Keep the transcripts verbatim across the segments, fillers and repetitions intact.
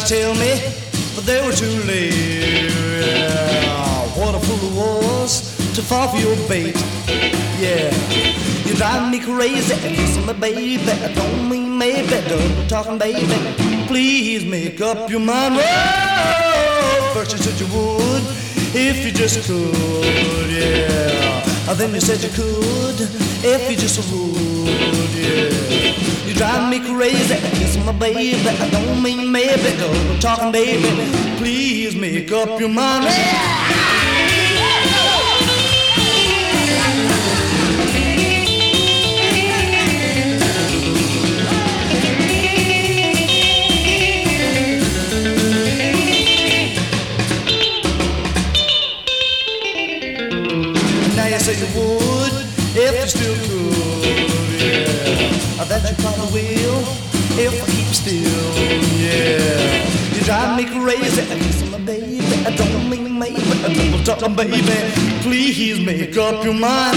to tell me, but they were too late. Yeah, what a fool I was to fall for your bait. Yeah, you drive me crazy, kissing me, baby. Don't mean maybe, double talking, baby. Please make up your mind. Oh, first you said you would, if you just could. Yeah, then you said you could, if you just would. Yeah, you drive me crazy, kissing my baby. I don't mean maybe, double talking, baby. Please make up your mind. Now you say you would, if you still could. Yeah, that you probably will, if I keep still. Yeah, you drive me crazy, kissing my baby. I don't mean maybe, I double talking, baby. Please make up your mind.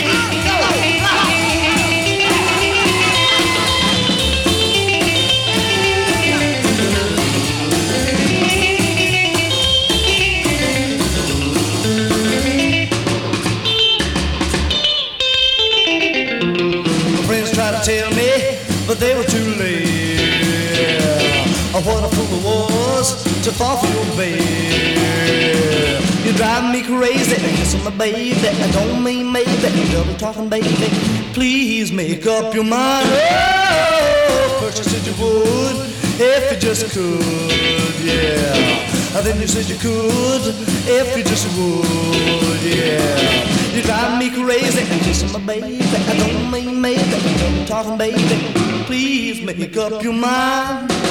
Try to tell me, but they were too late. Yeah. What a fool I was to fall for your babe. You drive me crazy, kissing my baby. I don't mean maybe, double talking, baby. Please make up your mind. Oh, first you said you would, if you just could. Yeah, then you said you could, if you just would. Yeah, you drive me crazy, kissing my baby. I don't mean maybe, I'm talking, baby. Please make up your mind.